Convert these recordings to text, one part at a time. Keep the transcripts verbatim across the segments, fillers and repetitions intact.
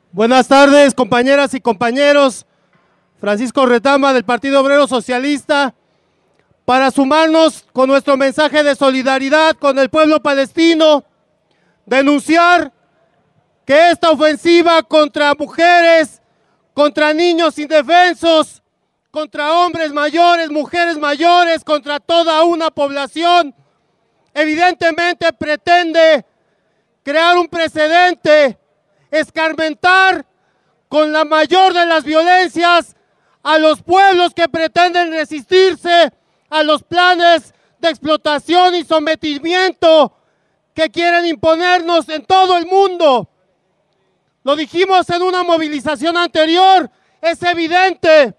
Buenas tardes, compañeras y compañeros. Francisco Retama, del Partido Obrero Socialista, para sumarnos con nuestro mensaje de solidaridad con el pueblo palestino, denunciar que esta ofensiva contra mujeres, contra niños indefensos, contra hombres mayores, mujeres mayores, contra toda una población, evidentemente pretende crear un precedente, escarmentar con la mayor de las violencias a los pueblos que pretenden resistirse a los planes de explotación y sometimiento que quieren imponernos en todo el mundo. Lo dijimos en una movilización anterior, es evidente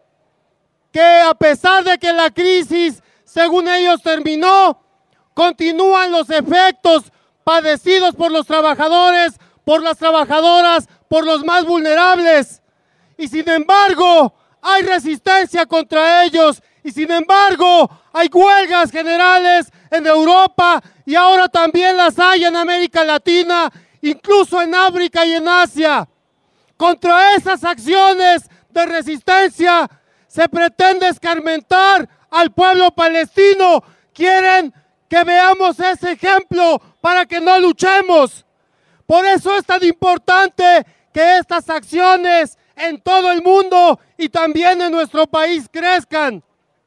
que a pesar de que la crisis, según ellos, terminó, continúan los efectos padecidos por los trabajadores, por las trabajadoras, por los más vulnerables. Y sin embargo, hay resistencia contra ellos. Y sin embargo, hay huelgas generales en Europa y ahora también las hay en América Latina, incluso en África y en Asia. Contra esas acciones de resistencia se pretende escarmentar al pueblo palestino. Quieren que veamos ese ejemplo para que no luchemos. Por eso es tan importante que estas acciones en todo el mundo y también en nuestro país crezcan.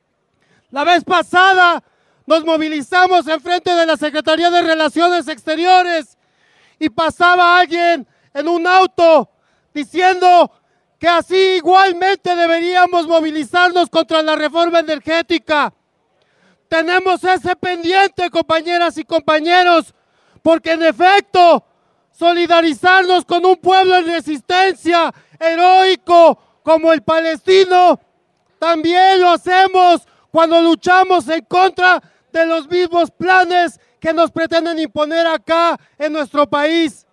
La vez pasada nos movilizamos en frente de la Secretaría de Relaciones Exteriores y pasaba alguien en un auto diciendo que así igualmente deberíamos movilizarnos contra la reforma energética. Tenemos ese pendiente, compañeras y compañeros, porque en efecto, solidarizarnos con un pueblo en resistencia, heroico como el palestino, también lo hacemos cuando luchamos en contra de los mismos planes que nos pretenden imponer acá en nuestro país.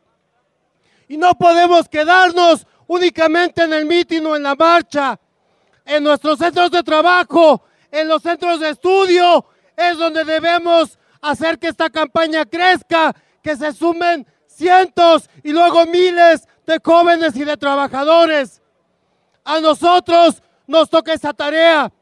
Y no podemos quedarnos únicamente en el mitin o en la marcha. En nuestros centros de trabajo, en los centros de estudio, es donde debemos hacer que esta campaña crezca, que se sumen cientos y luego miles de jóvenes y de trabajadores. A nosotros nos toca esa tarea.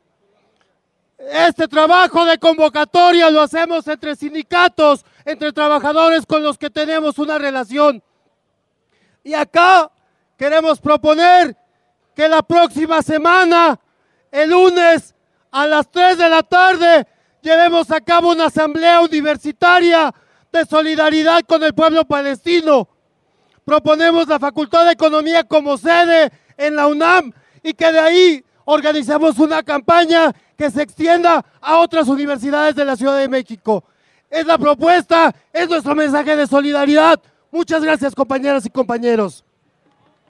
Este trabajo de convocatoria lo hacemos entre sindicatos, entre trabajadores con los que tenemos una relación. Y acá queremos proponer que la próxima semana, el lunes a las tres de la tarde, llevemos a cabo una asamblea universitaria de solidaridad con el pueblo palestino. Proponemos la Facultad de Economía como sede en la UNAM y que de ahí organicemos una campaña que se extienda a otras universidades de la Ciudad de México. Es la propuesta, es nuestro mensaje de solidaridad. Muchas gracias, compañeras y compañeros.